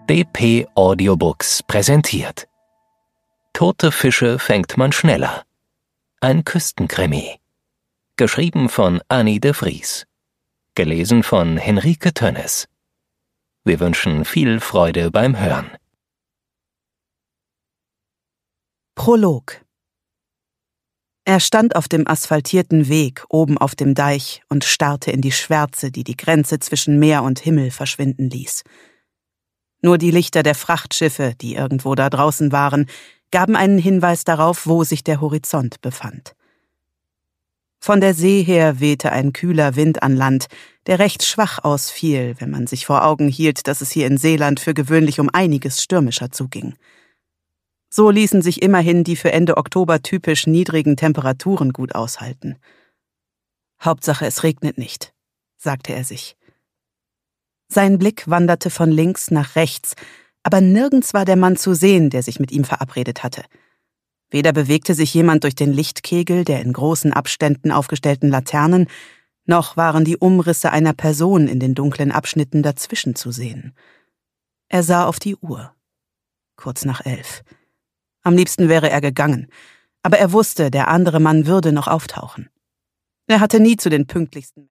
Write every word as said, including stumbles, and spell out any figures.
D P Audiobooks präsentiert Tote Fische fängt man schneller. Ein Küstenkrimi. Geschrieben von Annie de Vries. Gelesen von Henrike Tönnes. Wir wünschen viel Freude beim Hören. Prolog. Er stand auf dem asphaltierten Weg oben auf dem Deich und starrte in die Schwärze, die die Grenze zwischen Meer und Himmel verschwinden ließ. Nur die Lichter der Frachtschiffe, die irgendwo da draußen waren, gaben einen Hinweis darauf, wo sich der Horizont befand. Von der See her wehte ein kühler Wind an Land, der recht schwach ausfiel, wenn man sich vor Augen hielt, dass es hier in Seeland für gewöhnlich um einiges stürmischer zuging. So ließen sich immerhin die für Ende Oktober typisch niedrigen Temperaturen gut aushalten. Hauptsache, es regnet nicht, sagte er sich. Sein Blick wanderte von links nach rechts, aber nirgends war der Mann zu sehen, der sich mit ihm verabredet hatte. Weder bewegte sich jemand durch den Lichtkegel der in großen Abständen aufgestellten Laternen, noch waren die Umrisse einer Person in den dunklen Abschnitten dazwischen zu sehen. Er sah auf die Uhr. Kurz nach elf. Am liebsten wäre er gegangen, aber er wusste, der andere Mann würde noch auftauchen. Er hatte nie zu den pünktlichsten